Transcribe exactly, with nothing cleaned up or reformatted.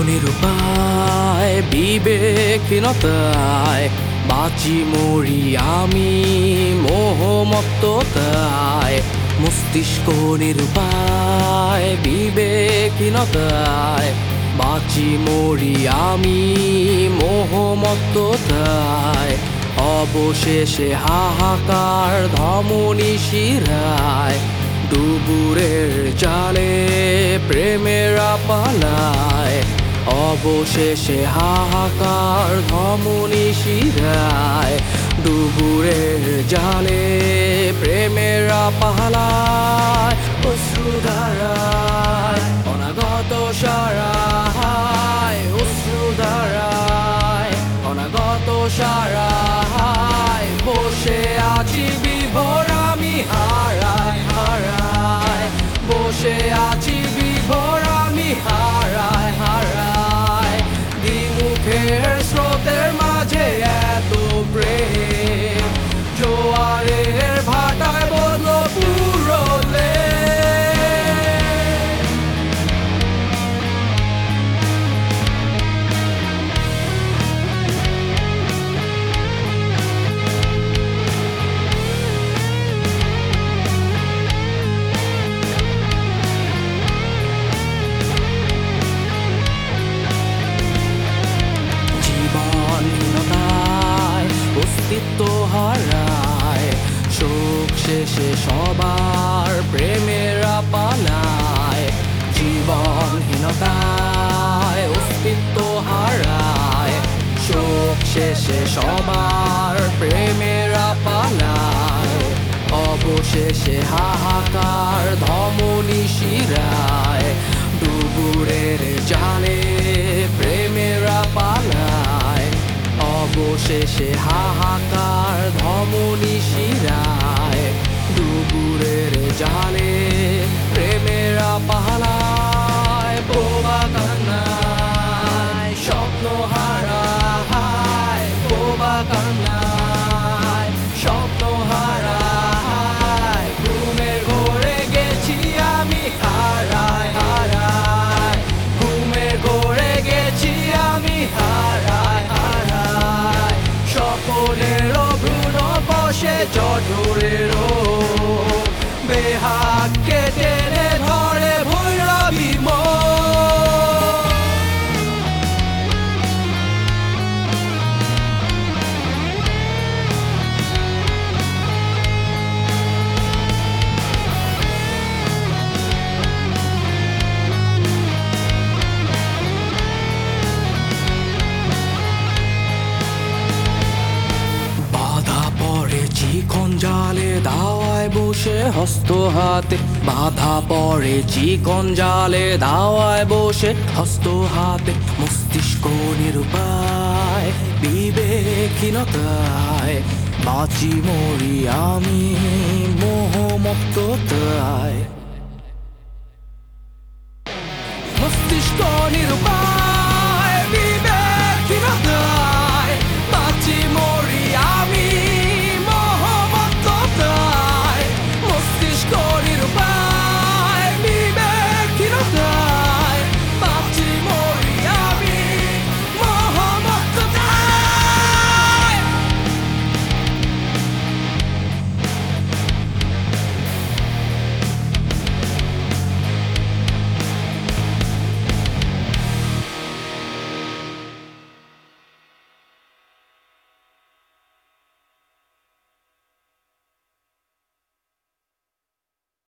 নিরুপায় বিবেকহীনতায় বাঁচি মরি আমি মোহমত্ততায়। মস্তিষ্ক নিরুপায় বিবেকহীনতায় বাঁচি মরি আমি মোহমত্ততায়। অবশেষে হাহাকার ধমনী শিরায় ডুবুরের জালে প্রেমেরা পালায়। অবশেষে হাহাকার ধমনী শিরায় ডুবুরের জালে প্রেমেরা পালায়। অশ্রুধারায় অনাগত সারায়, অশ্রুধারায় অনাগত সারায় বসে আছি বিভোর আমি হারায় হারায়। বসে আছি বিভোর আমি হারায় হারায়। দ্বিমুখের স্রোতের মাঝে এত প্রেম জোয়ারের ভাটায় বদল পুরো অস্তিত্ব হারায়। শোক শেষে সবার প্রেমেরা পালায়। জীবনহীনতায় অস্তিত্ব হারায়। শোক শেষে সবার প্রেমেরা পালায়। অবশেষে হাহাকার ধমনী শিরায় ডুবুরের জালে প্রেমেরা পালায়। অবশেষে হাহাকার ধমনী শিরায় ডুবুরের জালে প্রেমেরা পালায়। বোবা কান্নায় স্বপ্ন হারায়, বোবা কান্নায় স্বপ্ন হারায়। ঘুমের ঘোরে গেছি আমি হারায় হারায়। ঘুমের ঘোরে গেছি আমি হারায় হারায়। স্বপনেরও ভ্রূণ বসে জঠরেরও বেহাতকে টেনে ধরে ভৈরবী মন। চিকন জালে দাওয়ায় বসে হস্ত হাতে বাধা পড়ে। চিকন জালে দাওয়ায় বসে হস্ত হাতে। মস্তিষ্ক নিরুপায় বিবেকহীনতায় বাঁচি মরি আমি মোহমত্ততায়। মস্তিষ্ক নিরুপায়